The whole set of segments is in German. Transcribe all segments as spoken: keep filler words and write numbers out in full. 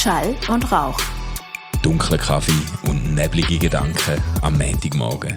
Schall und Rauch. Dunkler Kaffee und neblige Gedanken am Montagmorgen.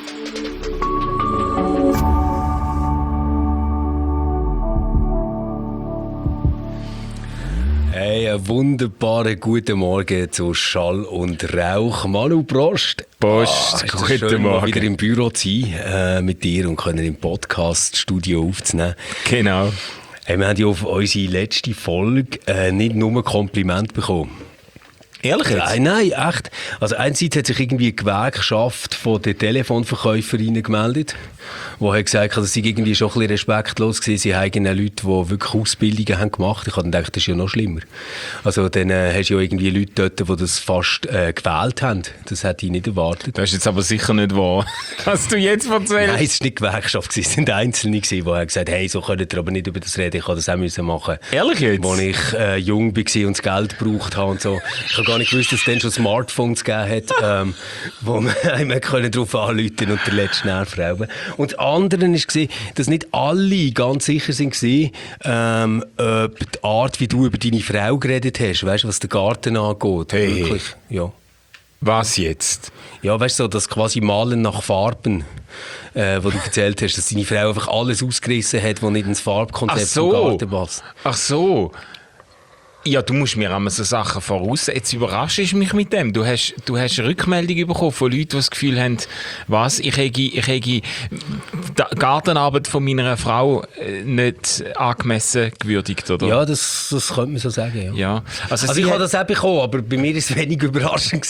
Hey, einen wunderbaren guten Morgen zu Schall und Rauch. Manu, Prost. Prost, ah, guten schön, Morgen. Mal wieder im Büro zu sein äh, mit dir und können im Podcast-Studio aufzunehmen. Genau. Hey, wir haben ja auf unsere letzte Folge äh, nicht nur Kompliment bekommen. Ehrlich jetzt? Nein, nein, echt. Also einerseits hat sich irgendwie die Gewerkschaft von den Telefonverkäuferinnen gemeldet, die hat gesagt, dass sie irgendwie schon ein bisschen respektlos waren. Sie haben Leute, die wirklich Ausbildungen haben gemacht. Ich habe gedacht, das ist ja noch schlimmer. Also dann äh, hast du ja irgendwie Leute dort, die das fast äh, gewählt haben. Das hätte ich nicht erwartet. Das ist jetzt aber sicher nicht wahr, was du jetzt erzählst. Nein, es war nicht die Gewerkschaft, es waren Einzelne, die haben gesagt, hey, so könnt ihr aber nicht über das reden, ich habe das auch müssen machen. Ehrlich jetzt? Als ich äh, jung war und das Geld gebraucht habe und so. Ich habe gar nicht gewusst, dass es dann schon Smartphones gegeben hat, ähm, wo man darauf anrufen konnte und den letzten Nerv rauben. Und das andere war, dass nicht alle ganz sicher waren, ähm, ob die Art, wie du über deine Frau geredet hast, weißt, was den Garten angeht. Hey. Wirklich, ja. Was jetzt? Ja, weißt du, so, das quasi Malen nach Farben, äh, wo du erzählt hast, dass deine Frau einfach alles ausgerissen hat, was nicht ins Farbkonzept Ach so. vom Garten passt. Ach so. Ja, du musst mir immer so Sachen voraus. Jetzt überraschst du mich mit dem. Du hast, du hast eine Rückmeldung bekommen von Leuten, die das Gefühl haben, was, ich habe, ich habe die Gartenarbeit von meiner Frau nicht angemessen gewürdigt, oder? Ja, das, das könnte man so sagen, ja. Ja. Also, Also ich habe das auch bekommen, aber bei mir war es wenig überraschend.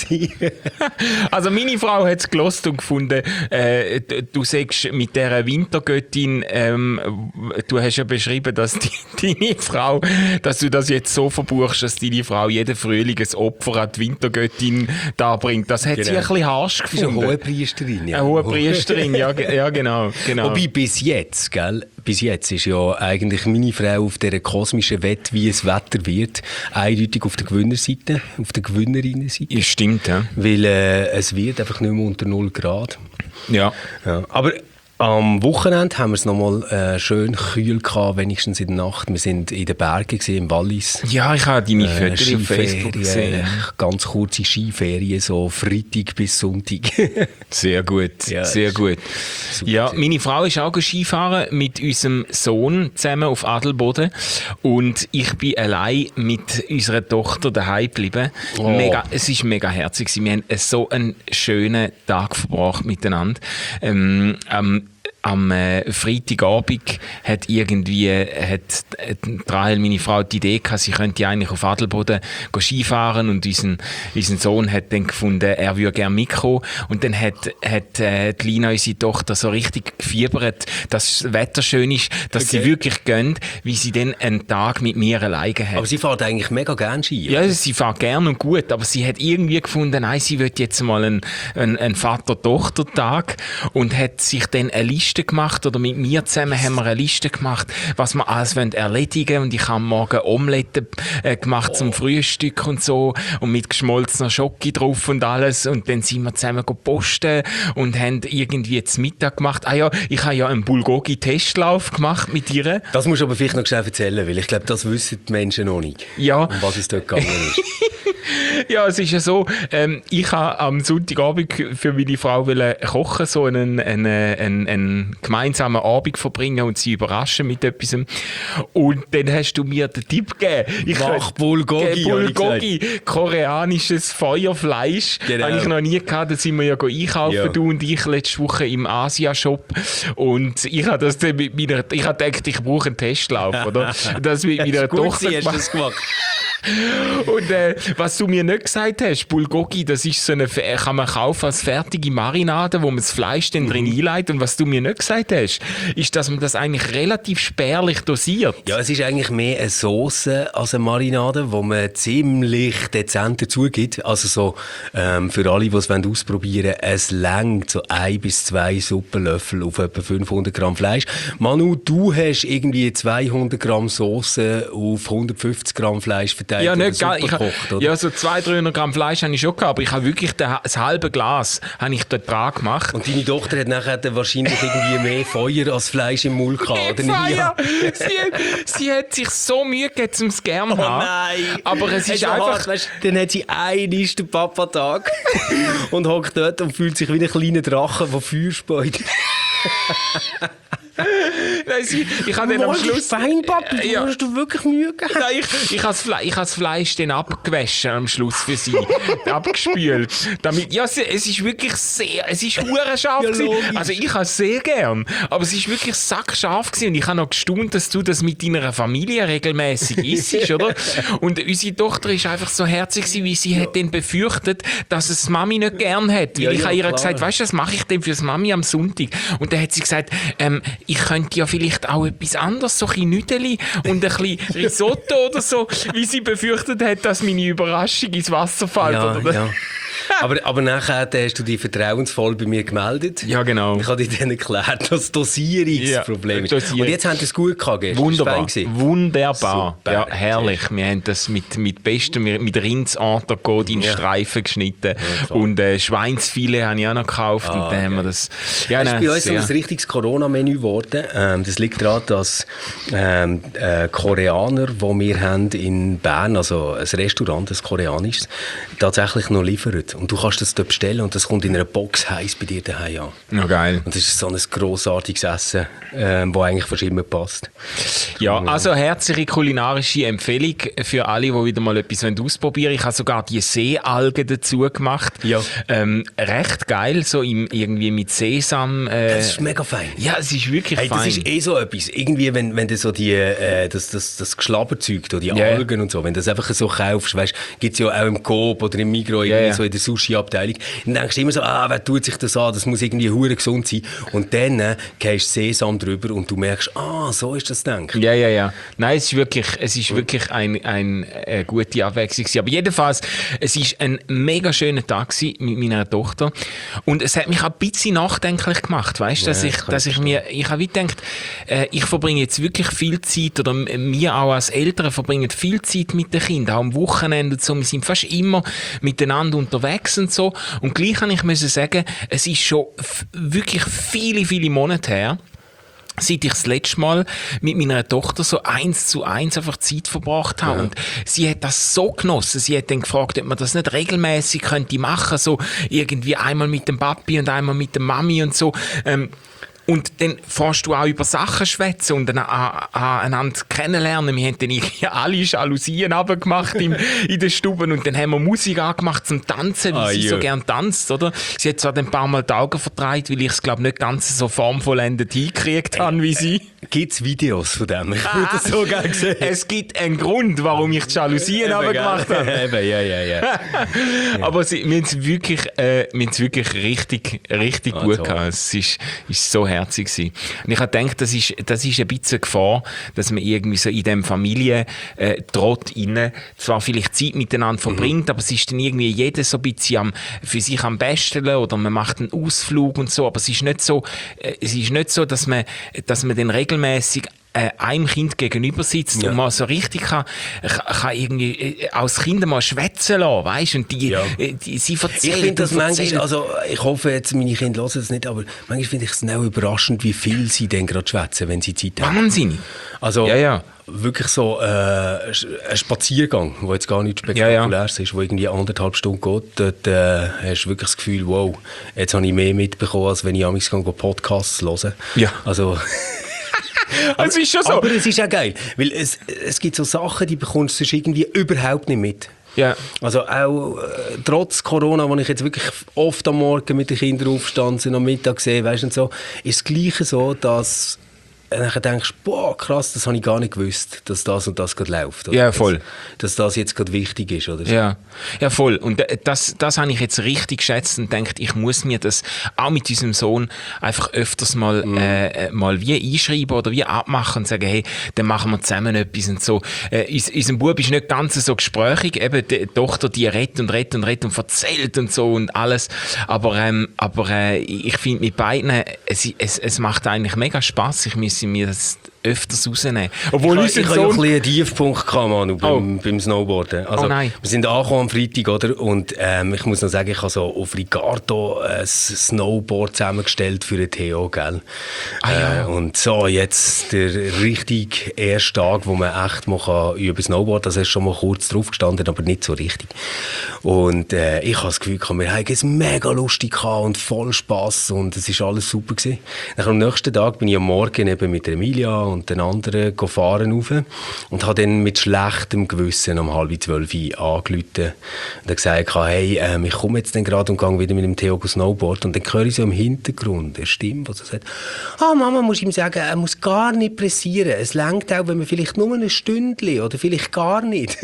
Also meine Frau hat es gehört und gefunden, äh, du sagst mit dieser Wintergöttin, ähm, du hast ja beschrieben, dass die, deine Frau, dass du das jetzt so verbuchst, dass deine Frau jeden Frühling ein Opfer an die Wintergöttin darbringt. Das hat Genau. sie ein bisschen harsch gefunden. Das ist eine hohe Priesterin, ja. Eine hohe Priesterin, ja, ja genau, genau. Wobei bis jetzt, gell, bis jetzt ist ja eigentlich meine Frau auf dieser kosmischen Wette, wie es Wetter wird, eindeutig auf der Gewinnerseite, auf der Gewinnerinnenseite. Ja, stimmt, ja. Weil äh, es wird einfach nicht mehr unter null Grad. Ja. Ja. Aber am Wochenende haben wir es nochmal äh, schön kühl gehabt, wenigstens in der Nacht. Wir waren in den Bergen, im Wallis. Ja, ich habe deine Äh, Fotos auf Facebook gesehen. äh, ganz kurze Skiferien, so Freitag bis Sonntag. Sehr gut, Ja, sehr gut. super Ja, gewesen. meine Frau ist auch Skifahren mit unserem Sohn zusammen auf Adelboden und ich bin allein mit unserer Tochter daheim geblieben. Oh. Mega, es ist mega herzig. Wir haben so einen schönen Tag verbracht miteinander. Ähm, ähm, Am äh, Freitagabend hat irgendwie hat, hat Rahel, meine Frau, die Idee gehabt, sie könnte eigentlich auf Adelboden go Skifahren und unser, unser Sohn hat dann gefunden, er würde gerne mitkommen. Und dann hat, hat äh, die Lina, unsere Tochter, so richtig gefiebert, dass das Wetter schön ist, dass Okay. sie wirklich gönnt, wie sie dann einen Tag mit mir alleine hat. Aber sie fährt eigentlich mega gerne Ski. Ja, sie fährt gern und gut, aber sie hat irgendwie gefunden, nein, sie will jetzt mal einen, einen, einen Vater-Tochter-Tag und hat sich dann eine Liste gemacht, oder mit mir zusammen haben wir eine Liste gemacht, was wir alles erledigen wollen. Und ich habe morgen Omelette äh, gemacht oh. zum Frühstück und so und mit geschmolzener Schoki drauf und alles. Und dann sind wir zusammen posten und haben irgendwie zum Mittag gemacht. Ah ja, ich habe ja einen Bulgogi-Testlauf gemacht mit ihr. Das musst du aber vielleicht noch schnell erzählen, weil ich glaube, das wissen die Menschen noch nicht, Ja. um was es dort gegangen ist. Ja, es ist ja so, ähm, ich habe am Sonntagabend für meine Frau wollen kochen, so einen, einen, einen, einen gemeinsamen Abend verbringen und sie überraschen mit etwas. Und dann hast du mir den Tipp gegeben. Ich Mach Bulgogi, Äh, habe ich Bulgogi, koreanisches Feuerfleisch. Genau. Habe ich noch nie gehabt, da sind wir ja einkaufen, Ja. du und ich, letzte Woche im Asia-Shop. Und ich habe das dann mit meiner, ich habe gedacht, ich brauche einen Testlauf, oder? Das mit meiner Gut, Tochter sie hast gemacht. das gemacht. Und äh, was du mir nicht gesagt hast, Bulgogi, das ist so eine, kann man kaufen als fertige Marinade, wo man das Fleisch dann drin einlegt. Und was du mir nicht gesagt hast, ist, dass man das eigentlich relativ spärlich dosiert. Ja, es ist eigentlich mehr eine Sauce als eine Marinade, wo man ziemlich dezent dazu gibt. Also so, ähm, für alle, die es ausprobieren wollen, es reicht so ein bis zwei Suppenlöffel auf etwa fünfhundert Gramm Fleisch. Manu, du hast irgendwie zweihundert Gramm Sauce auf hundertfünfzig Gramm Fleisch verteilt. aufgeteilt ja, oder nicht Suppe ich gekocht, ha, oder? Ja, so zweihundert, dreihundert Gramm Fleisch habe ich schon gehabt, aber ich habe wirklich den, das halbe Glas habe ich dort dran gemacht. Und deine Tochter hat nachher dann wahrscheinlich irgendwie mehr Feuer als Fleisch im Mund gehabt, oder nicht? Ja. sie, sie hat sich so Mühe gegeben, um es gerne zu Oh haben. nein! Aber es ist so einfach... hart, weißt, dann hat sie einen den Papa-Tag und hockt dort und fühlt sich wie ein kleiner Drache, der Feuer speut. Nein, sie, ich habe dann am Schluss... Fein, Papi, du Ja. hast du wirklich Mühe gegeben. Nein, ich, ich habe das, Fle ich habe das Fleisch dann abgewaschen am Schluss für sie. abgespült. Damit, ja, es, es ist wirklich sehr... Es ist hure scharf Ja, gewesen. logisch. Also ich habe es sehr gern. Aber es ist wirklich sackscharf gewesen. Und ich habe noch gestaunt, dass du das mit deiner Familie regelmäßig isst, oder? Und unsere Tochter ist einfach so herzig gewesen, wie sie hat dann befürchtet, dass es Mami nicht gern hat. Weil Ja, ich ja, habe ihr klar. gesagt, weißt du, was mache ich denn fürs Mami am Sonntag? Und dann hat sie gesagt, ähm, ich könnte ja vielleicht auch etwas anderes, so ein bisschen Nüdeli und ein bisschen Risotto oder so, wie sie befürchtet hat, dass meine Überraschung ins Wasser fällt. Ja, oder? ja. Aber, aber nachher hast du dich vertrauensvoll bei mir gemeldet. Ja, genau. Ich habe dir dann erklärt, dass das Dosierungsproblem Ja, ist. Dosierung. Und jetzt haben sie es gut gehabt gestern. Wunderbar, Das war fein gewesen. wunderbar. Super. Ja, herrlich. Wir haben das mit, mit bestem, mit Rindsentrecôte in Ja. Streifen geschnitten. klar. und äh, Schweinsfilet habe ich auch noch gekauft. Ah, und dann haben wir geil. das... Ja, Das ist nein, bei uns so sehr- ein richtiges Corona-Menü geworden. Ähm, das liegt daran, dass ähm, äh, Koreaner, die wir haben in Bern, also ein Restaurant, ein koreanisches, tatsächlich noch liefern. Und du kannst das dort bestellen und das kommt in einer Box heiß bei dir daheim an. Ja, geil. Und das ist so ein grossartiges Essen, ähm, das eigentlich fast immer passt. Ja, also herzliche kulinarische Empfehlung für alle, die wieder mal etwas ausprobieren wollen. Ich habe sogar die Seealgen dazu gemacht. Ja. Ähm, recht geil, so im, irgendwie mit Sesam. Äh, Das ist mega fein. ja, es ist wirklich Hey, das fein. ist eh so etwas. Irgendwie, wenn, wenn du so die, äh, das, das, das Geschlabberzeug, da, die Ja. Algen und so, wenn du das einfach so kaufst, weißt, gibt es ja auch im Coop oder im Migros, Ja, irgendwie ja. so in der Sushi-Abteilung, dann denkst du immer so, ah, wer tut sich das an, das muss irgendwie hure gesund sein. Und dann äh, gehst du Sesam drüber und du merkst, ah, so ist das gedacht. Ja, ja, ja. Nein, es ist wirklich, es ist wirklich ein, ein, eine gute Abwechslung gewesen. Aber jedenfalls, es war ein mega schöner Tag gewesen mit meiner Tochter. Und es hat mich auch ein bisschen nachdenklich gemacht, weißt du, dass Ja, ich, das kann dass ich ich mir, ich habe wie gedacht, äh, ich verbringe jetzt wirklich viel Zeit, oder wir auch als Eltern verbringen viel Zeit mit den Kindern, auch am Wochenende und so. Wir sind fast immer miteinander unterwegs und so. Und gleich kann ich müssen sagen, es ist schon f- wirklich viele, viele Monate her, seit ich das letzte Mal mit meiner Tochter so eins zu eins einfach Zeit verbracht habe. Ja. Und sie hat das so genossen. Sie hat dann gefragt, ob man das nicht regelmäßig könnte machen, so irgendwie einmal mit dem Papi und einmal mit der Mami und so. Ähm, Und dann fährst du auch über Sachen schwätzen und dann an- an- einander kennenlernen. Wir haben dann irgendwie alle Jalousien runtergemacht im, in den Stuben und dann haben wir Musik angemacht zum Tanzen, weil Ah, sie ja. so gern tanzt, oder? Sie hat zwar dann ein paar Mal die Augen verdreht, weil ich es, glaube nicht ganz so formvollendet hingekriegt habe wie sie. Gibt es Videos von dem? Ich würde das so gerne sehen. Es gibt einen Grund, warum ich die Jalousien runtergemacht habe. Eben, ja, ja, ja. Aber sie, wir haben es wirklich, äh, wir haben es wirklich richtig, richtig Ah, gut toll. gehabt. Es ist, ist so herzig gewesen. Und ich habe gedacht, das ist, das ist ein bisschen eine Gefahr, dass man irgendwie so in diesem Familientrott äh, Trott rein zwar vielleicht Zeit miteinander verbringt, aber es ist dann irgendwie jeder so ein bisschen am, für sich am besten oder man macht einen Ausflug und so, aber es ist nicht so, äh, es ist nicht so, dass man, dass man dann regelmäßig äh, einem Kind gegenüber sitzt Ja. und mal so richtig kann, kann, kann irgendwie äh, als Kind mal schwätzen lassen, weißt? Und die, Ja. äh, die, sie Ich erzählen finde das und manchmal, erzählen. also ich hoffe jetzt, meine Kinder hören das nicht, aber manchmal finde ich es auch überraschend, wie viel sie denn gerade schwätzen, wenn sie Zeit haben. Wahnsinn. Also Ja, ja. wirklich so äh, ein Spaziergang, der jetzt gar nicht spektakulär Ja, ist, der irgendwie anderthalb Stunden geht, dort äh, hast du wirklich das Gefühl, wow, jetzt habe ich mehr mitbekommen, als wenn ich amigs gehe Podcasts höre. Ja. Also... Es ist schon so. Aber es ist auch geil, weil es, es gibt so Sachen, die bekommst du sonst irgendwie überhaupt nicht mit. Ja. Also auch äh, trotz Corona, wo ich jetzt wirklich oft am Morgen mit den Kindern aufstand und am Mittag sehe, weißt du, und so, ist das Gleiche so, dass du nachher denkst, boah, krass, das habe ich gar nicht gewusst, dass das und das gerade läuft. Oder? Ja, voll. Dass, dass das jetzt gerade wichtig ist, oder? Ja, ja voll. Und äh, das, das habe ich jetzt richtig geschätzt und gedacht, ich muss mir das auch mit unserem Sohn einfach öfters mal, Mhm. äh, mal wie einschreiben oder wie abmachen und sagen, hey, dann machen wir zusammen etwas und so. Äh, uns, unser Bub ist nicht ganz so gesprächig, eben die Tochter, die redet und redet und redet und erzählt und so und alles. Aber, ähm, aber äh, ich finde mit beiden, es, es, es macht eigentlich mega Spass. Ich müsse mir das öfters rausnehmen. Obwohl ich ich so hatte ja ein bisschen einen Tiefpunkt gehabt, Manu, beim, oh. beim Snowboarden. Also, oh nein. Wir sind angekommen am Freitag, oder? Und ähm, ich muss noch sagen, ich habe so auf Ricardo ein Snowboard zusammengestellt für den Theo, gell? Ah, ja. äh, und so, jetzt der richtig erste Tag, wo man echt mal kann über Snowboard, also ist schon mal kurz drauf gestanden, aber nicht so richtig. Und äh, ich habe das Gefühl, wir haben es mega lustig gehabt und voll Spass und es war alles super gewesen. Dann am nächsten Tag bin ich am Morgen eben mit der Emilia und den anderen gefahren rauf und habe dann mit schlechtem Gewissen um halb zwölf angerufen und gesagt, hey, ähm, ich komme jetzt dann gerade und gehe wieder mit dem Theo Snowboard. Und dann höre ich so im Hintergrund eine Stimme, die so sagt, ah, Mama, muss ich ihm sagen, er muss gar nicht pressieren. Es reicht auch, wenn man vielleicht nur ein Stündchen oder vielleicht gar nicht.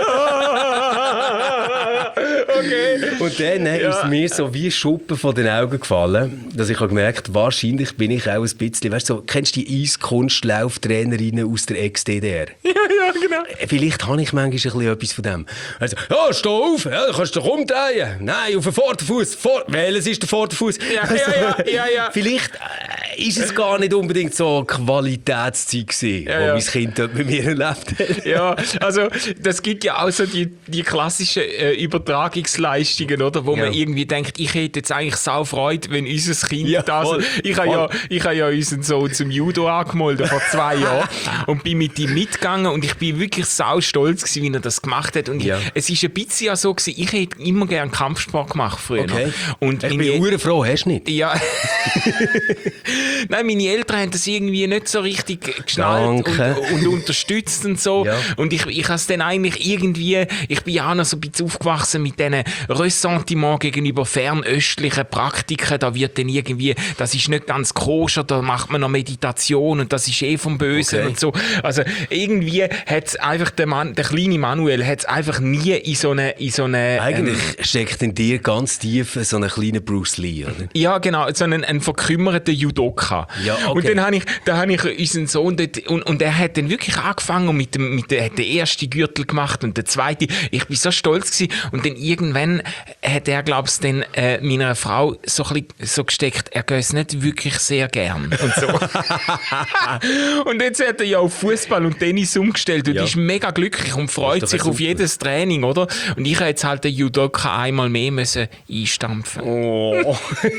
Okay. Und dann ja. ist mir so wie Schuppen von den Augen gefallen, dass ich habe gemerkt, wahrscheinlich bin ich auch ein bisschen, weißt du, so, kennst du die Eiskunstlauftrainerinnen aus der Ex-D D R? Ja, ja, genau. Vielleicht habe ich manchmal ein bisschen etwas von dem. Also, ja, steh auf, ja, du kannst dich umdrehen. Nein, auf den Vorderfuß. Vor Welches ist der Vorderfuß? Ja, also, ja, ja, ja, ja. Vielleicht äh, ist es gar nicht unbedingt so Qualitätszeit gewesen, ja, wo ja. mein Kind dort mit mir erlebt hat. Ja, also das gibt ja auch so die, die klassischen äh, Übertragungsleistungen, oder? Wo ja. man irgendwie denkt, ich hätte jetzt eigentlich sau Freude, wenn unser Kind ja, das... Voll, ich habe ja, ich habe ja unseren Sohn zum Judo angemeldet vor zwei Jahren und bin mit ihm mitgegangen und ich bin wirklich sau stolz gewesen, wie er das gemacht hat. Und ja. ich, es ist ein bisschen ja so gewesen, ich hätte immer gerne Kampfsport gemacht früher. Okay. Und ich bin urfroh, hast du nicht? Ja. Nein, meine Eltern haben das irgendwie nicht so richtig geschnallt und, und unterstützt und so. Ja. Und ich, ich habe es dann eigentlich irgendwie, ich bin ja auch noch so ein bisschen aufgewachsen mit diesen Ressentiment gegenüber fernöstlichen Praktiken. Da wird dann irgendwie, das ist nicht ganz koscher, da macht man noch Meditation und das ist eh vom Bösen okay. und so. Also irgendwie hat es einfach, der, Mann, der kleine Manuel hat es einfach nie in so eine... In so eine eigentlich ähm, steckt in dir ganz tief so einen kleinen Bruce Lee, oder? Ja, genau, so einen, einen verkümmerten Judoka. Ja, okay. Und dann habe ich, da habe ich unseren Sohn dort, und, und er hat dann wirklich angefangen mit dem, mit der, hat den ersten Gürtel gemacht und der zweite. Ich bin so stolz gewesen. Und dann irgendwann hat er, glaube ich, dann äh, meiner Frau so, ein bisschen, so gesteckt, er geht es nicht wirklich sehr gern. Und so. Und jetzt hat er ja auf Fußball und Tennis umgestellt und ja. ist mega glücklich und freut sich auf jedes Training, oder? Und ich habe jetzt halt den Judoka einmal mehr müssen einstampfen. Oh.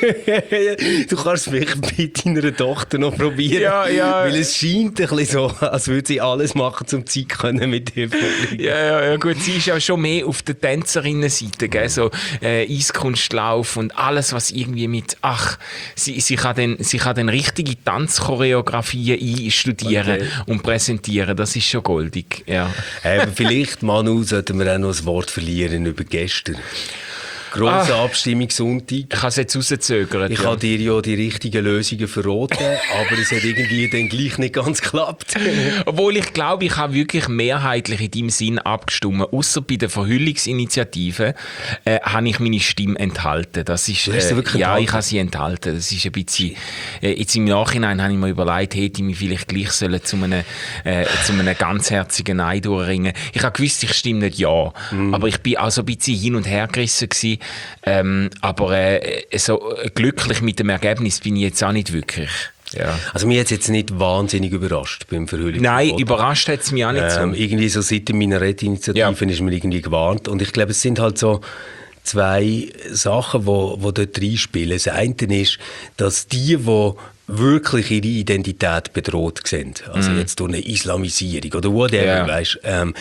Du kannst es vielleicht mit deiner Tochter noch probieren. Ja, ja. Weil es scheint ein bisschen so, als würde sie alles machen, um Zeit können mit dir. Ja, ja, ja, gut, sie ist ja schon mehr auf der Tänzerinnenseite, gell? So äh, Eiskunstlauf und alles, was irgendwie mit, ach, sie, sie kann dann, sie kann dann richtige Tanzchoreografien einstudieren okay. und präsentieren, das ist schon goldig, ja. Äh, vielleicht, Manu, sollten wir auch noch ein Wort verlieren über gestern. Grosse ah, Abstimmung Sonntag. Ich habe es jetzt rauszögert. Ich ja. habe dir ja die richtigen Lösungen verraten, aber es hat irgendwie dann gleich nicht ganz geklappt. Obwohl ich glaube, ich habe wirklich mehrheitlich in deinem Sinn abgestimmt. Ausser bei der Verhüllungsinitiative äh, habe ich meine Stimme enthalten. Das ist, äh, ja, enthalten? Ich habe sie enthalten. Das ist ein bisschen, äh, jetzt im Nachhinein habe ich mir überlegt, hätte ich mich vielleicht gleich sollen zu einem, äh, zu einem ganzherzigen Nein durchringen. Ich habe gewusst, ich stimme nicht ja. Mm. Aber ich bin auch so ein bisschen hin und her gerissen gewesen. Ähm, aber äh, so glücklich mit dem Ergebnis bin ich jetzt auch nicht wirklich. Ja. Also mich hat es jetzt nicht wahnsinnig überrascht beim Verhüllungsverbot. Nein, überrascht hat es mich auch nicht ähm, so. Irgendwie so seit der Minarett-Initiative ja. ist mir irgendwie gewarnt. Und ich glaube, es sind halt so zwei Sachen, die wo, wo dort reinspielen. Das eine ist, dass die, die wirklich ihre Identität bedroht sind, also mm. jetzt durch eine Islamisierung oder whatever, yeah. weißt, ähm,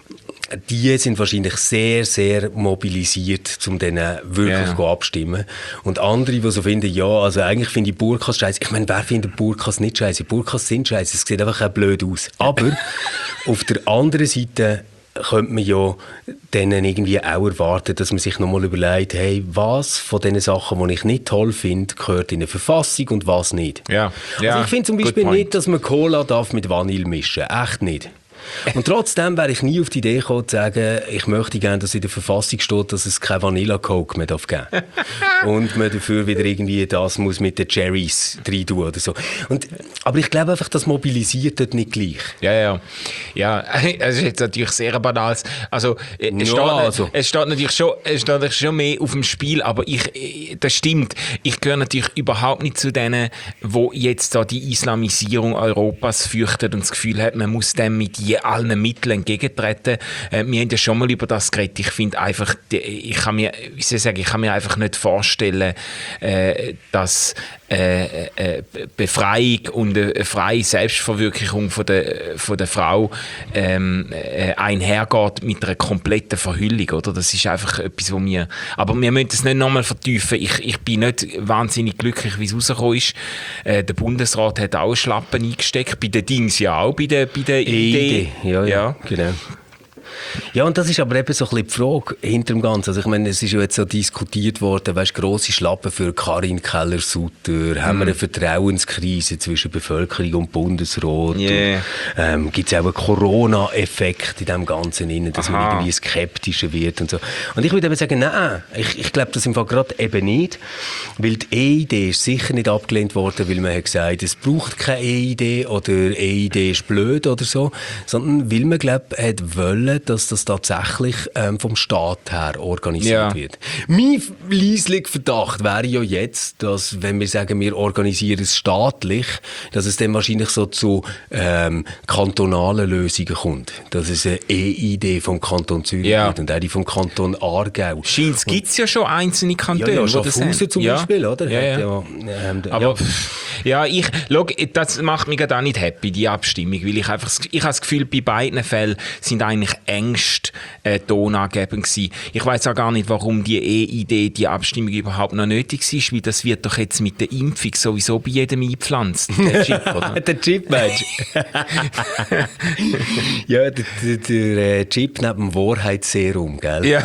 die sind wahrscheinlich sehr, sehr mobilisiert, um denen wirklich yeah. abstimmen. Und andere, die so finden, ja, also eigentlich finde ich Burkas scheiße. Ich meine, wer findet Burkas nicht scheiße? Burkas sind scheiße. Es sieht einfach auch blöd aus. Aber auf der anderen Seite könnte man ja denen irgendwie auch erwarten, dass man sich nochmal überlegt, hey, was von den Sachen, die ich nicht toll finde, gehört in eine Verfassung und was nicht. Ja. Ja. Also ich finde zum Beispiel nicht, dass man Cola darf mit Vanille mischen. Echt nicht. Und trotzdem wäre ich nie auf die Idee gekommen, zu sagen, ich möchte gerne, dass in der Verfassung steht, dass es kein Vanilla Coke mehr darf geben. Und man dafür wieder irgendwie das muss mit den Cherries rein tun oder so. Und, aber ich glaube einfach, das mobilisiert dort nicht gleich. Ja, ja. Ja, es ist jetzt natürlich sehr banal. Also, es, ja, steht, also. es steht natürlich schon, es steht natürlich schon mehr auf dem Spiel, aber ich, das stimmt. Ich gehöre natürlich überhaupt nicht zu denen, die jetzt da die Islamisierung Europas fürchten und das Gefühl haben, man muss dem mit je allen Mitteln entgegentreten. Äh, wir haben ja schon mal über das geredet. Ich finde einfach, ich kann mir, wie soll ich sagen, ich kann mir einfach nicht vorstellen, äh, dass äh, äh, Befreiung und eine freie Selbstverwirklichung von der, von der Frau ähm, äh, einhergeht mit einer kompletten Verhüllung, oder? Das ist einfach etwas, wo mir... Aber wir müssen das nicht nochmal vertiefen. Ich, ich bin nicht wahnsinnig glücklich, wie es rausgekommen ist. Äh, der Bundesrat hat auch Schlappen eingesteckt, bei den Dings ja auch, bei der, bei der Idee. Ja, ja, ja, genau. Ja, und das ist aber eben so ein bisschen die Frage hinter dem Ganzen. Also ich meine, es ist ja jetzt so diskutiert worden, weißt, grosse Schlappen für Karin Keller-Sutter, mm. haben wir eine Vertrauenskrise zwischen Bevölkerung und Bundesrat, yeah. ähm, gibt es auch einen Corona-Effekt in dem Ganzen innen, dass Aha. man irgendwie skeptischer wird und so. Und ich würde eben sagen, nein, ich, ich glaube das im Fall gerade eben nicht, weil die E-Idee ist sicher nicht abgelehnt worden, weil man hat gesagt, es braucht keine E-Idee oder E-Idee ist blöd oder so, sondern weil man, glaube ich, hat wollen, dass das tatsächlich ähm, vom Staat her organisiert ja. wird. Mein leislicher Verdacht wäre ja jetzt, dass, wenn wir sagen, wir organisieren es staatlich, dass es dann wahrscheinlich so zu ähm, kantonalen Lösungen kommt. Dass es eine E-Idee vom Kanton Zürich ja. wird und auch die vom Kanton Aargau. Scheint gibt es ja schon einzelne Kantone. Ja, ja, Schaffhausen zum ja. Beispiel, oder? Ja, ja. ja, ähm, Aber ja, ich, schau, das macht mich gerade auch nicht happy, die Abstimmung, weil ich einfach, ich habe das Gefühl, bei beiden Fällen sind eigentlich Ängste äh, tonangebend gewesen. Ich weiss auch gar nicht, warum die E-Idee, die Abstimmung überhaupt noch nötig ist, weil das wird doch jetzt mit der Impfung sowieso bei jedem eingepflanzt. Der Chip, oder? Der Chip, meinst du? Ja, der, der, der Chip neben dem Wahrheitsserum, gell? Ja.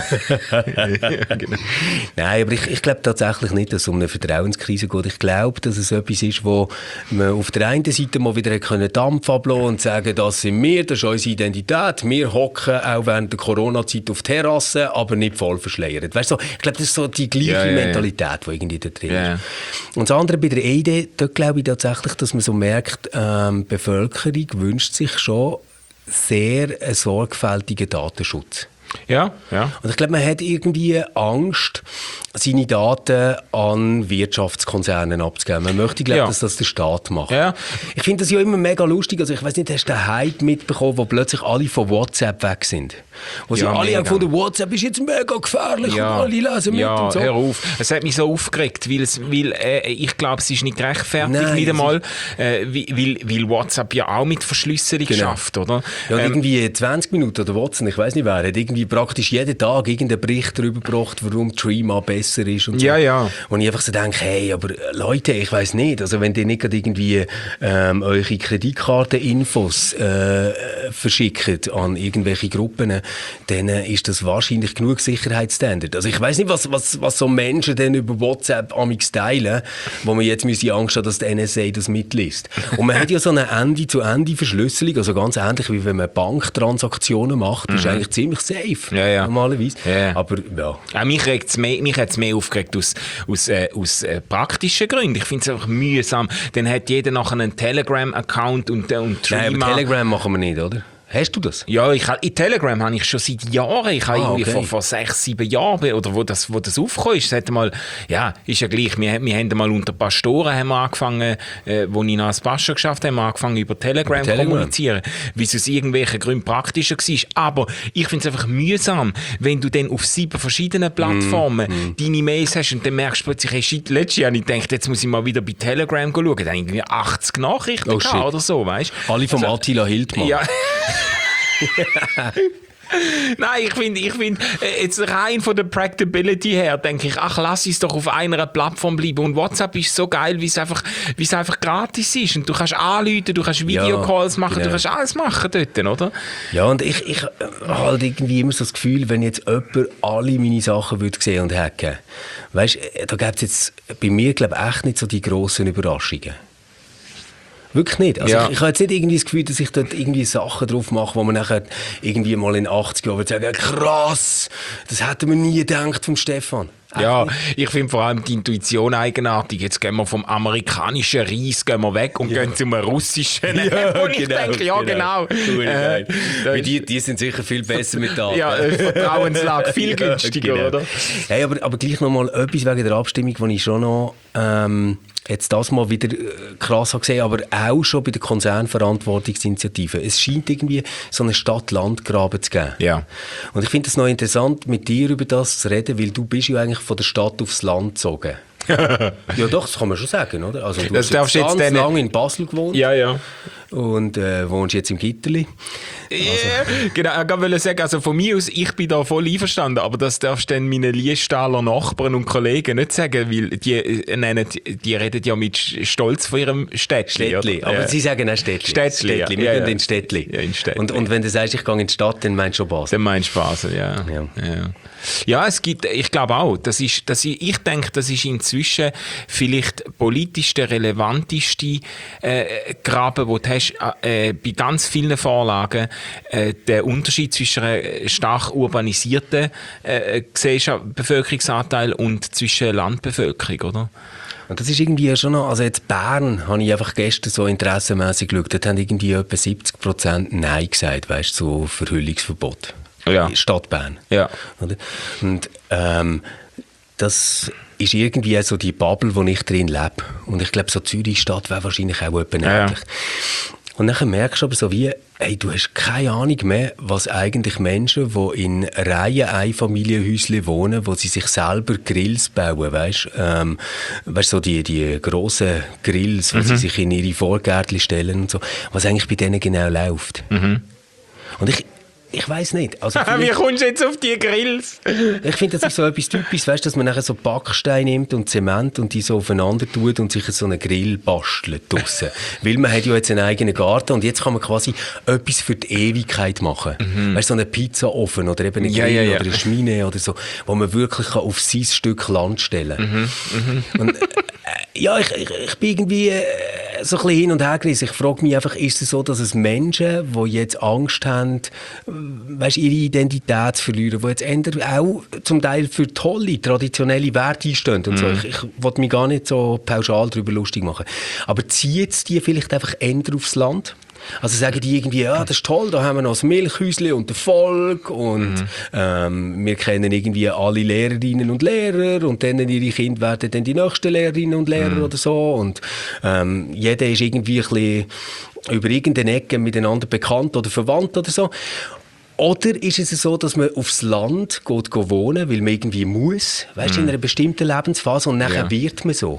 Ja, genau. Nein, aber ich, ich glaube tatsächlich nicht, dass es um eine Vertrauenskrise geht. Ich glaube, dass es etwas ist, wo man auf der einen Seite mal wieder können Dampf ablassen und sagen, das sind wir, das ist unsere Identität, wir hocken auch während der Corona-Zeit auf Terrassen, aber nicht voll verschleiert. Weißt du, ich glaube, das ist so die gleiche ja, ja, Mentalität, die irgendwie da drin ja. ist. Und das andere bei der E-Idee, da glaube ich tatsächlich, dass man so merkt, ähm, die Bevölkerung wünscht sich schon sehr einen sorgfältigen Datenschutz. Ja, ja. Und ich glaube, man hat irgendwie Angst, seine Daten an Wirtschaftskonzernen abzugeben. Man möchte, glaube ja. dass das der Staat macht. Ja. Ich finde das ja immer mega lustig. Also ich weiß nicht, hast du den Hype mitbekommen, wo plötzlich alle von WhatsApp weg sind? Wo ja, sie alle haben gefunden, WhatsApp ist jetzt mega gefährlich ja. und alle lesen mit ja, und so. Ja, hör auf. Es hat mich so aufgeregt, weil, es, weil äh, ich glaube, es ist nicht gerechtfertigt, Nein, nicht einmal, äh, weil, weil WhatsApp ja auch mit Verschlüsselung genau. schafft, oder? Ja, ähm, irgendwie zwanzig Minuten oder WhatsApp, ich weiß nicht wer, hat irgendwie praktisch jeden Tag irgendeinen Bericht darüber gebracht, warum Trima besser ist und so. Ja, ja. Und ich einfach so denke, hey, aber Leute, ich weiss nicht, also wenn ihr nicht gerade irgendwie ähm, eure Kreditkarteninfos äh, verschickt an irgendwelche Gruppen, dann ist das wahrscheinlich genug Sicherheitsstandard. Also ich weiss nicht, was, was, was so Menschen denn über WhatsApp amix teilen, wo man jetzt müsse Angst haben, dass die N S A das mitliest. Und man hat ja so eine Ende-zu-Ende-Verschlüsselung, also ganz ähnlich wie wenn man Banktransaktionen macht, das mhm. ist eigentlich ziemlich safe. Ja, ja. Normalerweise. Ja. Aber ja. Auch mich hat es mehr, mehr aufgeregt aus, aus, äh, aus äh, praktischen Gründen. Ich finde es einfach mühsam. Dann hat jeder nachher einen Telegram-Account und, äh, und Trima. Nein, aber Telegram machen wir nicht, oder? Hast du das? Ja, ich, in Telegram habe ich schon seit Jahren. Ich habe ah, irgendwie okay. vor, vor sechs, sieben Jahren, oder wo das, wo das aufgekommen ist, das mal, ja, ist ja gleich. Wir, wir haben mal unter Pastoren haben wir angefangen, äh, wo ich noch als Pastor geschafft habe, haben wir angefangen über Telegram zu kommunizieren. Weil es aus irgendwelchen Gründen praktischer war. Aber ich finde es einfach mühsam, wenn du dann auf sieben verschiedenen Plattformen mm, mm. deine Mails hast und dann merkst du plötzlich, hey, shit, letztes Jahr habe ich gedacht, jetzt muss ich mal wieder bei Telegram schauen. Da habe ich irgendwie achtzig Nachrichten oh, gehabt oder so, weißt du? Alle vom also, Attila Hildmann. Ja. Nein, ich finde, ich find, jetzt rein von der Practicability her, denke ich, ach, lass es doch auf einer Plattform bleiben. Und WhatsApp ist so geil, wie es einfach, wie es einfach gratis ist. Und du kannst anrufen, du kannst Videocalls machen, genau. Du kannst alles machen dort, oder? Ja, und ich, ich habe halt irgendwie immer so das Gefühl, wenn jetzt jemand alle meine Sachen würde sehen und hacken, weißt, da gibt es jetzt bei mir, glaube ich, echt nicht so die grossen Überraschungen. Wirklich nicht. Also ja. ich, ich habe jetzt nicht irgendwie das Gefühl, dass ich dort irgendwie Sachen drauf mache, wo man nachher irgendwie mal in achtzig Jahren sagen, krass, das hätten wir nie gedacht vom Stefan. Ja, ich finde vor allem die Intuition eigenartig. Jetzt gehen wir vom amerikanischen Reis gehen wir weg und ja. gehen zum russischen. Ja, und ich genau, denke, ja genau. genau. Äh, Weil die, die sind sicher viel besser mit Daten. Ja, äh, Vertrauenslage viel günstiger, ja, genau. oder? Hey, aber, aber gleich noch mal etwas wegen der Abstimmung, die ich schon noch ähm, jetzt das mal wieder äh, krass habe gesehen, aber auch schon bei der Konzernverantwortungsinitiative. Es scheint irgendwie so einen Stadt-Land-Graben zu geben. Ja. Und ich finde es noch interessant, mit dir über das zu reden, weil du bist ja eigentlich von der Stadt aufs Land gezogen. Ja doch, das kann man schon sagen, oder? Also du das hast jetzt ganz jetzt lange in Basel gewohnt. Ja, ja. Und äh, wohnst jetzt im Gitterli. Also. Yeah, genau, ich wollte sagen, also von mir aus, ich bin da voll einverstanden, aber das darfst du dann meinen Liestaler Nachbarn und Kollegen nicht sagen, weil die, äh, nennen, die reden ja mit Stolz von ihrem Städtli. Städtli, aber ja. Sie sagen auch Städtli. Städtli, Städtli. Ja. Wir ja, gehen ja. in Städtli. Ja, in Städtli. Und, und wenn du sagst, ich gehe in die Stadt, dann meinst du schon Basel. Dann meinst du Basel, ja. Ja, ja. Ja, es gibt, ich glaube auch, das ist, das ist, ich denke, das ist inzwischen vielleicht politisch der relevanteste äh, Graben, den du hast, äh, bei ganz vielen Vorlagen, äh, der Unterschied zwischen einer stark urbanisierten äh, Gesellschaft, Bevölkerungsanteil und zwischen Landbevölkerung, oder? Und das ist irgendwie schon noch, also jetzt Bern, habe ich einfach gestern so interessenmässig geschaut, dort haben irgendwie etwa siebzig Prozent Nein gesagt, weißt du, so Verhüllungsverbot. Ja. Stadt Bern. Ja. Oder? Und ähm, das ist irgendwie so die Bubble, wo ich drin lebe. Und ich glaube, so Zürich-Stadt wäre wahrscheinlich auch etwa ähnlich. Ja. Und dann merkst du aber so wie, hey, du hast keine Ahnung mehr, was eigentlich Menschen, die in Reihen Einfamilienhäuschen wohnen, wo sie sich selber Grills bauen, weißt, ähm, weißt so die, die grossen Grills, wo mhm. sie sich in ihre Vorgärtchen stellen und so, was eigentlich bei denen genau läuft. Mhm. Und ich Ich weiss nicht. Also wie kommst du jetzt auf die Grills? Ich finde, das ist so etwas Typisches, weißt, dass man nachher so Backsteine nimmt und Zement und die so aufeinander tut und sich so einen Grill bastelt draussen. Weil man hat ja jetzt einen eigenen Garten und jetzt kann man quasi etwas für die Ewigkeit machen. Mhm. Weißt, so einen Pizzaofen oder eben einen Grill ja, ja, ja. oder eine Schmine oder so, wo man wirklich kann auf sein Stück Land stellen kann. Mhm. Mhm. Und äh, ja, ich, ich, ich bin irgendwie äh, so ein bisschen hin und her gerissen. Ich frage mich einfach, ist es so, dass es Menschen, die jetzt Angst haben, weißt, ihre Identität zu verlieren, die jetzt eher auch zum Teil für tolle, traditionelle Werte einstehen und mm. so. Ich, ich will mich gar nicht so pauschal darüber lustig machen. Aber zieht es die vielleicht einfach eher aufs Land? Also sagen die irgendwie, ja, das ist toll, da haben wir noch das Milchhäuschen und den Volk und mhm. ähm, wir kennen irgendwie alle Lehrerinnen und Lehrer und dann ihre Kinder werden dann die nächsten Lehrerinnen und Lehrer mhm. oder so und ähm, jeder ist irgendwie ein bisschen über irgendeine Ecke miteinander bekannt oder verwandt oder so. Oder ist es so, dass man aufs Land geht, geht wohnen, weil man irgendwie muss, weißt, mhm. in einer bestimmten Lebensphase und nachher ja. wird man so?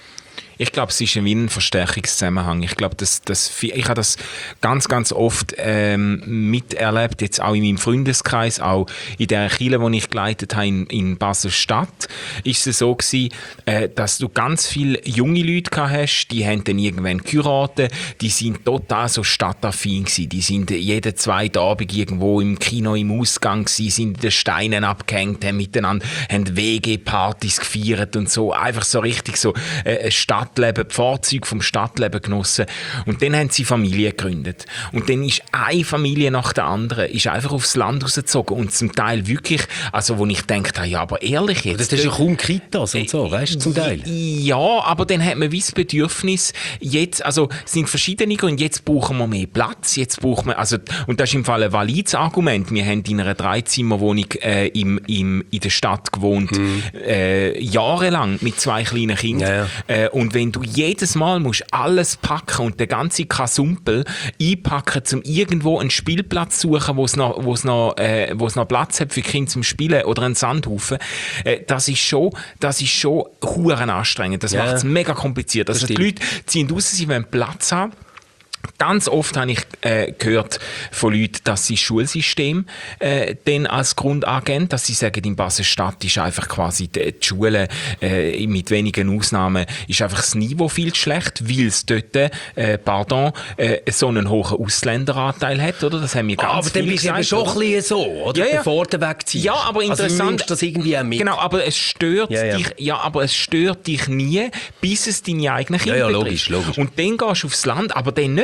Ich glaube, es ist wie ein Verstärkungszusammenhang. Ich glaube, das, das, ich habe das ganz, ganz oft ähm, miterlebt, jetzt auch in meinem Freundeskreis, auch in der Kirche, die ich geleitet habe in, in Basel-Stadt, ist es so gewesen, äh, dass du ganz viele junge Leute gehabt hast, die haben dann irgendwann geheiratet, die sind total so stadtaffin gewesen, die sind jeden zweiten Abend irgendwo im Kino im Ausgang gewesen, sind in den Steinen abgehängt, haben miteinander, haben W G-Partys gefeiert und so, einfach so richtig so äh, Stadt Stadtleben, die Vorzüge vom Stadtleben genossen. Und dann haben sie Familie gegründet. Und dann ist eine Familie nach der anderen ist einfach aufs Land rausgezogen. Und zum Teil wirklich, also wo ich denke, ja, aber ehrlich jetzt. Das ist ja kaum Kitas und so, weißt du, zum Teil. Ja, aber dann hat man wie das Bedürfnis, jetzt, also es sind verschiedene Gründe, jetzt brauchen wir mehr Platz, jetzt brauchen wir, also, und das ist im Fall ein valides Argument. Wir haben in einer Dreizimmerwohnung äh, im, im, in der Stadt gewohnt, mhm. äh, jahrelang mit zwei kleinen Kindern. Ja, ja. Äh, und wenn du jedes Mal musst alles packen und den ganzen Kasumpel einpacken, um irgendwo einen Spielplatz zu suchen, wo es noch, wo es noch, äh, wo es noch Platz hat für Kinder zum Spielen oder einen Sandhaufen, äh, das ist schon, das ist schon huere anstrengend. Das ja. macht es mega kompliziert. Also die Leute ziehen raus, sie wollen Platz haben. Ganz oft habe ich äh, gehört von Leuten, dass sie das Schulsystem äh, dann als Grund angeben, dass sie sagen, in Basel-Stadt ist einfach quasi die, die Schule, äh, mit wenigen Ausnahmen, ist einfach das Niveau viel zu schlecht, weil es dort, äh, pardon, äh, so einen hohen Ausländeranteil hat, oder? Das haben wir ganz ah, aber dann bist du eben schon ein bisschen so, oder? Ja, ja. Bevor du wegziehst. Ja, aber interessant. Also das irgendwie auch mit. Genau, aber es stört ja, ja. dich, ja, aber es stört dich nie, bis es deine eigenen Kinder ja, ja, betrifft. logisch, logisch. Und dann gehst du aufs Land, aber dann nicht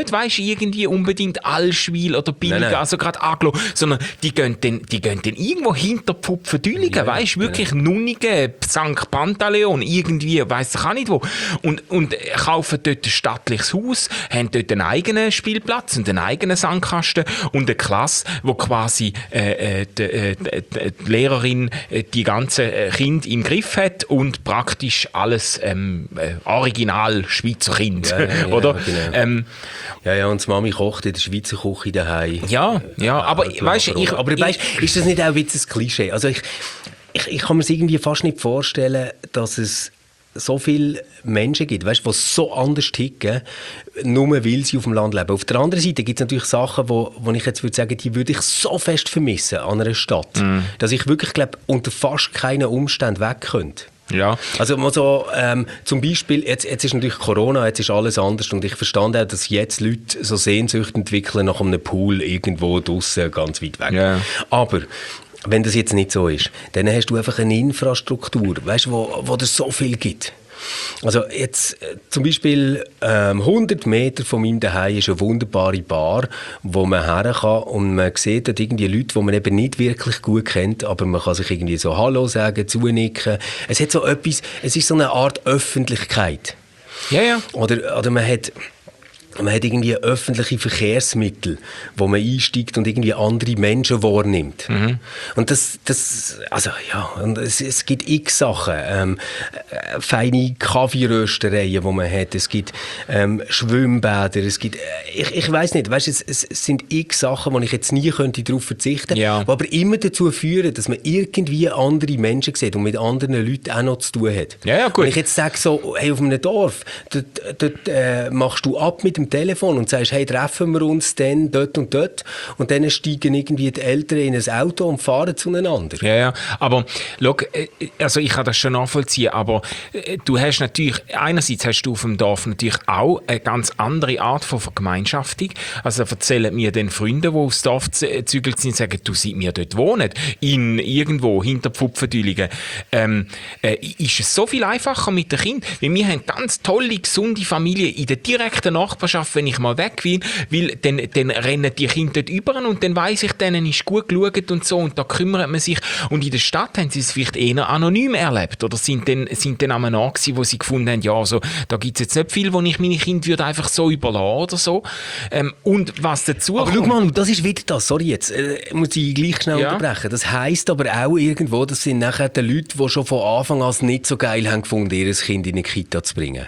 nicht, weißt, irgendwie unbedingt Allschwil oder Billiger, nein, nein. also gerade Aglo, sondern die gehen dann, die gehen dann irgendwo hinter Pfupfendüligen, ja, weißt, ja, wirklich genau. Nunnigen, Sankt Pantaleon, irgendwie, weiss ich auch nicht wo. Und, und kaufen dort ein stattliches Haus, haben dort einen eigenen Spielplatz und einen eigenen Sandkasten und eine Klasse, wo quasi äh, äh, die, äh, die Lehrerin äh, die ganzen äh, Kinder im Griff hat und praktisch alles ähm, äh, original Schweizer Kind, ja, ja, ja, oder? Genau. Ähm, ja, ja, und die Mami kocht in der Schweizer Küche daheim. Ja, ja, aber äh, weißt du, ich, aber ich, weißt, ist das nicht auch ein Klischee? Also ich, ich, ich kann mir es irgendwie fast nicht vorstellen, dass es so viele Menschen gibt, weißt, die so anders ticken, nur weil sie auf dem Land leben. Auf der anderen Seite gibt es natürlich Sachen, wo, wo ich jetzt würde sagen, die würde ich so fest vermissen an einer Stadt, mm. dass ich wirklich glaube, unter fast keinen Umständen weg könnte. Ja. Also mal so, ähm, zum Beispiel, jetzt, jetzt ist natürlich Corona, jetzt ist alles anders und ich verstand auch, dass jetzt Leute so Sehnsucht entwickeln nach einem Pool irgendwo draussen, ganz weit weg. Ja. Aber wenn das jetzt nicht so ist, dann hast du einfach eine Infrastruktur, weißt, wo, wo es so viel gibt. Also jetzt äh, zum Beispiel ähm, hundert Meter von meinem Zuhause ist eine wunderbare Bar, wo man her kann und man sieht dort irgendwie Leute, die man eben nicht wirklich gut kennt, aber man kann sich irgendwie so Hallo sagen, zunicken. Es hat so etwas, es ist so eine Art Öffentlichkeit. Ja, ja. Oder, oder man hat... Man hat irgendwie öffentliche Verkehrsmittel, wo man einsteigt und irgendwie andere Menschen wahrnimmt. Mhm. Und das, das, also ja, und es, es gibt x Sachen. Ähm, äh, feine Kaffeeröstereien, die man hat. Es gibt ähm, Schwimmbäder. Es gibt, äh, ich, ich weiss nicht, weißt, es, es sind x Sachen, wo ich jetzt nie könnte darauf verzichten könnte, ja. die aber immer dazu führen, dass man irgendwie andere Menschen sieht und mit anderen Leuten auch noch zu tun hat. Ja, ja, gut. Wenn ich jetzt sage, so, hey, auf einem Dorf, dort, dort äh, machst du ab mit dem Telefon und sagst, hey, treffen wir uns dann dort und dort und dann steigen irgendwie die Eltern in ein Auto und fahren zueinander. Ja, ja, aber schau, also ich kann das schon nachvollziehen, aber du hast natürlich, einerseits hast du auf dem Dorf natürlich auch eine ganz andere Art von Vergemeinschaftung. Also erzählen mir dann Freunde, die aufs Dorf gezügelt sind, sagen, du seid mir dort wohnen, in irgendwo hinter Pfupfendüligen. Ähm, äh, ist es so viel einfacher mit den Kindern, weil wir haben ganz tolle, gesunde Familien in der direkten Nachbarschaft, wenn ich mal weg will, weil dann, dann rennen die Kinder dort über und dann weiss ich, denen ist gut geschaut und so und da kümmert man sich. Und in der Stadt haben sie es vielleicht eher anonym erlebt oder sind dann, sind dann am Ort gewesen, wo sie gefunden haben, ja, also, da gibt es jetzt nicht viel, wo ich meine Kinder würde einfach so überlassen oder so. Ähm, und was dazu aber kommt... schau mal, das ist wieder das, sorry jetzt, äh, muss ich gleich schnell ja. unterbrechen. Das heisst aber auch irgendwo, das sind nachher die Leute, die schon von Anfang an nicht so geil haben gefunden, ihr Kind in eine Kita zu bringen.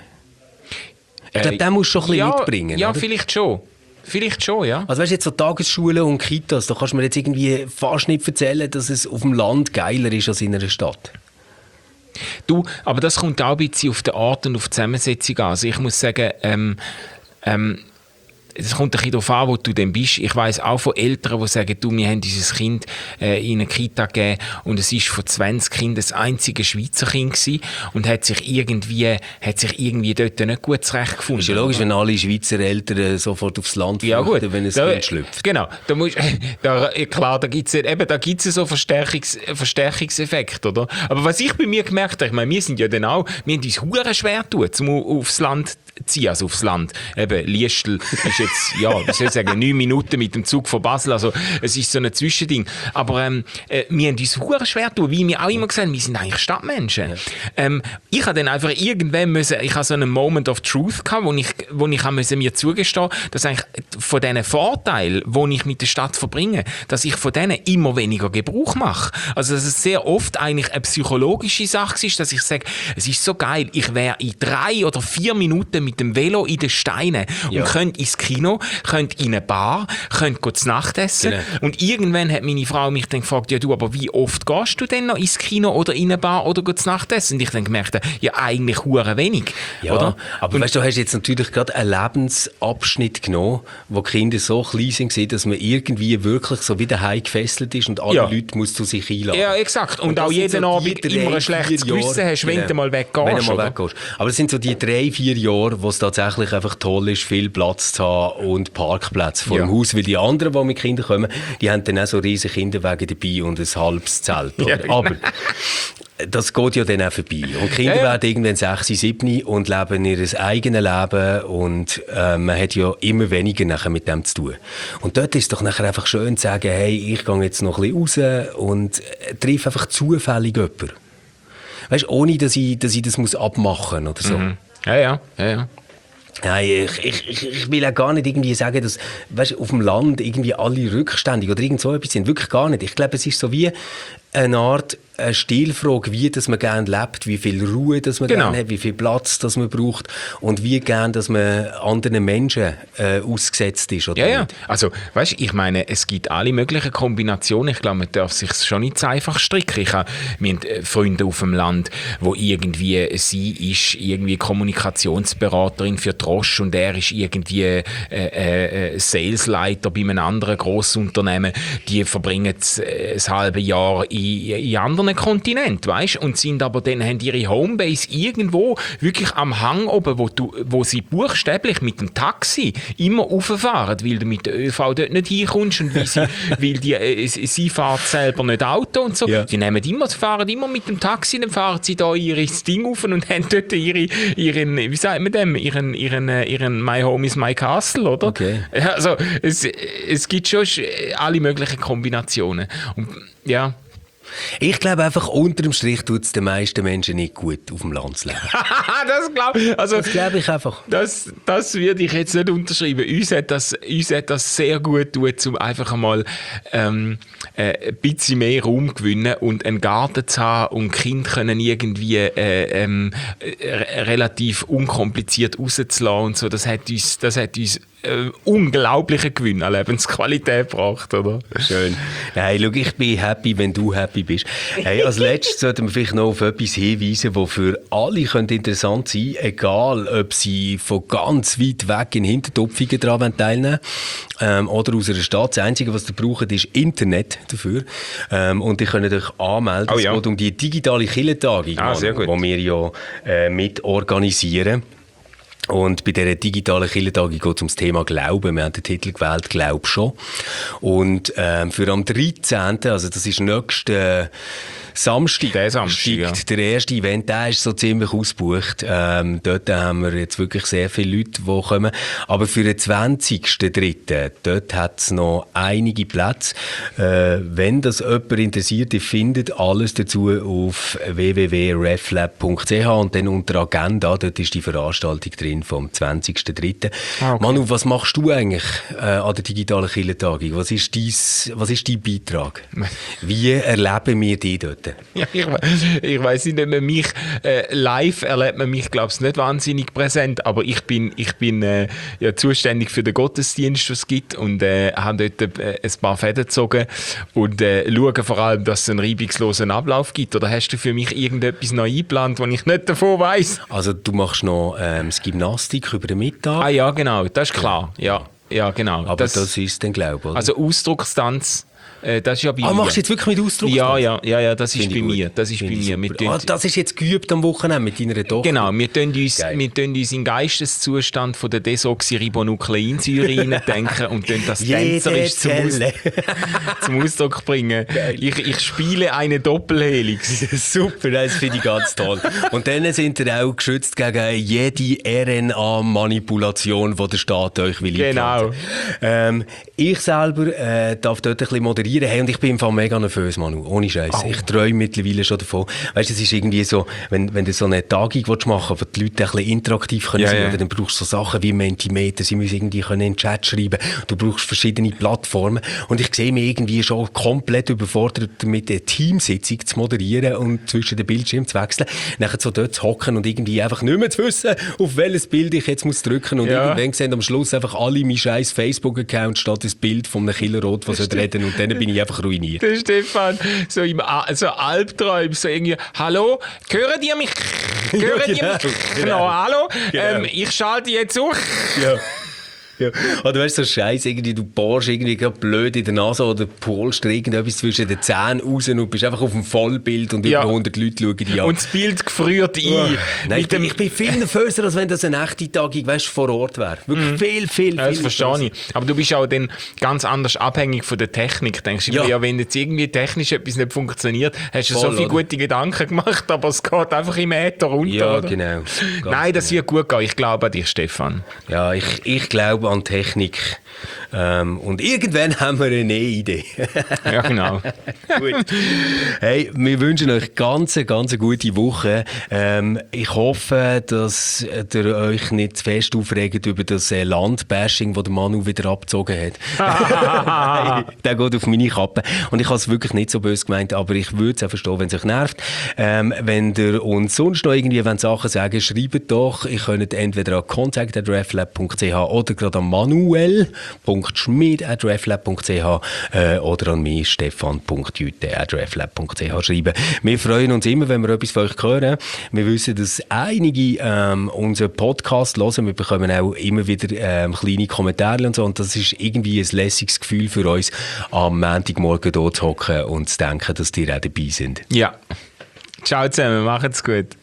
Ich glaube, den musst du schon ein bisschen ja, mitbringen. Ja, oder? vielleicht schon. Vielleicht schon, ja. Also weißt du, jetzt so Tagesschulen und Kitas, da kannst du mir jetzt irgendwie fast nicht erzählen, dass es auf dem Land geiler ist als in einer Stadt. Du, aber das kommt auch ein bisschen auf die Art und auf die Zusammensetzung an. Also ich muss sagen, ähm, ähm, es kommt ein bisschen darauf an, wo du denn bist. Ich weiss auch von Eltern, die sagen, du, wir haben dieses Kind äh, in eine Kita gegeben und es war von zwanzig Kindern das einzige Schweizer Kind gewesen und hat sich irgendwie, hat sich irgendwie dort nicht gut zurechtgefunden. Ist ja logisch, wenn alle Schweizer Eltern sofort aufs Land ja, flüchten, gut. wenn ein da, Kind schlüpft. Genau, da musst, da, klar, da gibt es eben, da gibt's so Verstärkungs, Verstärkungseffekt, oder? Aber was ich bei mir gemerkt habe, ich meine, wir sind ja dann auch, wir haben uns hure schwer getan, um aufs Land zu ziehen, also aufs Land. Eben, Liestel ist jetzt, ja, wie soll ich sagen, neun Minuten mit dem Zug von Basel, also es ist so ein Zwischending. Aber ähm, äh, wir haben uns hure schwer getan, wie wir auch immer gesagt haben, wir sind eigentlich Stadtmenschen. Ja. Ähm, ich habe dann einfach irgendwann müssen, ich habe so einen Moment of Truth gehabt, wo ich, wo ich müssen mir zugestehen, dass eigentlich von diesen Vorteilen, die ich mit der Stadt verbringe, dass ich von denen immer weniger Gebrauch mache. Also dass es sehr oft eigentlich eine psychologische Sache ist, dass ich sage, es ist so geil, ich wäre in drei oder vier Minuten mit dem Velo in den Steinen ja. und könnte ins Kino, könnte in eine Bar, könnte zu Nacht essen. Genau. Und irgendwann hat meine Frau mich dann gefragt, ja du, aber wie oft gehst du denn noch ins Kino oder in eine Bar oder zu Nacht essen? Und ich dann gemerkt, ja eigentlich hure wenig. Ja, oder? aber und weißt du, du hast jetzt natürlich gerade einen Lebensabschnitt genommen, wo die Kinder so klein sind, dass man irgendwie wirklich so wie daheim gefesselt ist und alle ja. Leute muss zu sich einladen. Ja, exakt. Und, und auch jeden so Abend immer ein schlechtes Gewissen hast, wenn genau. du mal weggehst. Wenn du mal weggehst. Aber es sind so die drei, vier Jahre, wo es tatsächlich einfach toll ist, viel Platz zu haben und Parkplätze vor ja. dem Haus, weil die anderen, die mit Kindern kommen, die haben dann auch so riesige Kinderwagen dabei und ein halbes Zelt. Ja, aber das geht ja dann auch vorbei. Und Kinder ja, ja. werden irgendwann sechs, sieben und leben ihr eigenes Leben und äh, man hat ja immer weniger nachher mit dem zu tun. Und dort ist es doch nachher einfach schön zu sagen, hey, ich gehe jetzt noch ein bisschen raus und treffe einfach zufällig jemanden. Weißt du, ohne dass ich, dass ich das muss abmachen oder so. Mhm. Ja, ja, ja, ja. Nein, ich, ich, ich will auch gar nicht irgendwie sagen, dass weißt, auf dem Land irgendwie alle rückständig oder irgend so etwas sind. Wirklich gar nicht. Ich glaube, es ist so wie eine Art eine Stilfrage, wie dass man gerne lebt, wie viel Ruhe dass man genau. gerne hat, wie viel Platz dass man braucht und wie gerne dass man anderen Menschen äh, ausgesetzt ist. Oder ja, ja. Also, weißt, ich meine, es gibt alle möglichen Kombinationen. Ich glaube, man darf sich schon nicht so einfach stricken. Ich habe wir haben Freunde auf dem Land, wo irgendwie sie ist irgendwie Kommunikationsberaterin für Trosch und er ist irgendwie äh, äh, Salesleiter bei einem anderen Grossunternehmen. Die verbringen ein halbes Jahr in, in anderen Kontinent, weißt? Und sind aber dann haben ihre Homebase irgendwo wirklich am Hang oben, wo, du, wo sie buchstäblich mit dem Taxi immer rauffahren, weil du mit der ÖV dort nicht hinkommst und weil, sie, weil die, äh, sie fahren selber nicht Auto und so. Ja. Die nehmen immer, fahren immer mit dem Taxi, dann fahren sie da ihr Ding auf und haben dort ihre, ihren, wie sagt man dem, ihren, ihren, ihren My Home is My Castle, oder? Okay. Also es, es gibt schon alle möglichen Kombinationen. Und, ja. Ich glaube einfach, unter dem Strich tut es den meisten Menschen nicht gut, auf dem Land zu leben. das glaube ich. Also, das glaube ich einfach. Das, das würde ich jetzt nicht unterschreiben. Uns hat das, uns hat das sehr gut tut, um einfach einmal ähm, äh, ein bisschen mehr Raum zu gewinnen und einen Garten zu haben und Kinder können irgendwie äh, ähm, äh, relativ unkompliziert rauszulassen und so. Das hat uns, das hat uns äh, unglaublichen Gewinn an Lebensqualität gebracht, oder? Schön. Hey, schau, ich bin happy, wenn du happy bist. Hey, als letztes sollten wir vielleicht noch auf etwas hinweisen, das für alle könnte interessant sein könnte, egal ob sie von ganz weit weg in Hintertupfingen daran teilnehmen ähm, oder aus einer Stadt. Das Einzige, was ihr braucht, ist Internet dafür. Ähm, und ihr könnt euch anmelden. Oh, ja. Es geht um die digitale Kirchentagung, ah, die wir ja äh, mit organisieren. Und bei dieser digitalen Kirchentagung geht es um das Thema Glauben. Wir haben den Titel gewählt, «Glaub schon». Und ähm, für am dreizehnten, also das ist nächsten äh, Samstag, der Samstag, ja. der erste Event, der ist so ziemlich ausgebucht. Ähm, dort haben wir jetzt wirklich sehr viele Leute, die kommen. Aber für den zwanzigsten dritten dort hat es noch einige Plätze. Äh, wenn das jemand interessiert, ihr findet alles dazu auf w w w punkt reflab punkt c h und dann unter Agenda, dort ist die Veranstaltung drin vom zwanzigsten dritten Ah, okay. Manu, was machst du eigentlich äh, an der digitalen Kirchentagung? Was ist dein, was ist dein Beitrag? Wie erleben wir die dort? Ja, ich, ich weiss nicht, ob man mich äh, live erlebt man mich, glaube ich, nicht wahnsinnig präsent, aber ich bin, ich bin äh, ja, zuständig für den Gottesdienst, den es gibt und äh, habe dort äh, ein paar Fäden gezogen und äh, schaue vor allem, dass es einen reibungslosen Ablauf gibt. Oder hast du für mich irgendetwas noch eingeplant, was ich nicht davon weiss? Also du machst noch ähm, das Gymnastik über den Mittag? Ah ja, genau, das ist klar. Ja, ja genau. Aber das, das ist dann, glaube ich, oder? Also Ausdruckstanz. Äh, das ist ja bei ah, mir. machst du jetzt wirklich mit Ausdruck? Ja, ja, ja, ja, das ist bei gut. mir. Das ist Find bei mir. Ah, das ist jetzt geübt am Wochenende mit deiner Tochter? Genau, wir tun uns, wir tun uns in den Geisteszustand von der Desoxyribonukleinsäure denken und tun das tänzerisch zum, Aus zum Ausdruck bringen. Ich, ich spiele eine Doppelhelix. Super, das finde ich ganz toll. Und dann sind ihr auch geschützt gegen jede R N A-Manipulation, die der Staat euch will. Genau. Ähm, ich selber äh, darf dort ein bisschen moderieren. Hey, und ich bin im Fall mega nervös, Manu. Ohne Scheiß. Oh. Ich träume mittlerweile schon davon. Weißt du, es ist irgendwie so, wenn, wenn du so eine Tagung machen willst, wo die Leute ein bisschen interaktiv können ja, sein, ja. oder dann brauchst du so Sachen wie Mentimeter, sie müssen irgendwie können in den Chat schreiben. Du brauchst verschiedene Plattformen. Und ich sehe mich irgendwie schon komplett überfordert damit, eine Teamsitzung zu moderieren und zwischen den Bildschirmen zu wechseln. Nachher so dort zu hocken und irgendwie einfach nicht mehr zu wissen, auf welches Bild ich jetzt muss drücken. Und ja. irgendwann sehen am Schluss einfach alle mein scheiß Facebook-Account statt das Bild von einem Killerrot, was reden. Und dann bin ich einfach ruiniert. Der Stefan, so im A- so Albträumen, so irgendwie, hallo, hören die mich? Hören Ja, die genau, mich? genau. No, hallo, Genau. ähm, ich schalte jetzt auf. Ja. Ja. Oder weißt du, so Scheiß, irgendwie, du bohrst irgendwie gerade blöd in der Nase oder polst irgendetwas zwischen den Zähnen raus und bist einfach auf dem Vollbild und Ja. über hundert Leute schauen dich an. Und das Bild gefriert ein. Oh. Nein, ich, Mit bin, dem, ich bin viel nervöser, als wenn das eine echte Tagung, weißt, vor Ort wäre. Wirklich viel, viel, ja, das viel verstehe nervöser. ich. Aber du bist auch dann ganz anders abhängig von der Technik. Denkst du, Ja. ja. wenn jetzt irgendwie technisch etwas nicht funktioniert, hast du Voll, so viele oder? gute Gedanken gemacht, aber es geht einfach im Äther runter. Ja, oder? genau. Ganz Nein, das genau. wird gut gehen. Ich glaube an dich, Stefan. Ja, ich, ich glaube an Technik. Ähm, und irgendwann haben wir eine Idee. Ja, genau. Gut. Hey, wir wünschen euch ganz, ganz gute Woche. Ähm, ich hoffe, dass ihr euch nicht zu fest aufregt über das äh, Landbashing, das der Manu wieder abgezogen hat. Der geht auf meine Kappe. Und ich habe es wirklich nicht so böse gemeint, aber ich würde es auch verstehen, wenn es euch nervt. Ähm, wenn ihr uns sonst noch irgendwie wollt Sachen sagen, schreibt doch. Ihr könnt entweder an contact at reflab punkt c h oder gerade an manuel punkt schmid at reflab punkt c h äh, oder an mich stefan punkt jüte at reflab punkt c h schreiben. Wir freuen uns immer, wenn wir etwas von euch hören. Wir wissen, dass einige ähm, unseren Podcast hören. Wir bekommen auch immer wieder ähm, kleine Kommentare und so. Und das ist irgendwie ein lässiges Gefühl für uns, am Montagmorgen dort zu hocken und zu denken, dass die auch dabei sind. Ja. Ciao zusammen, macht's gut.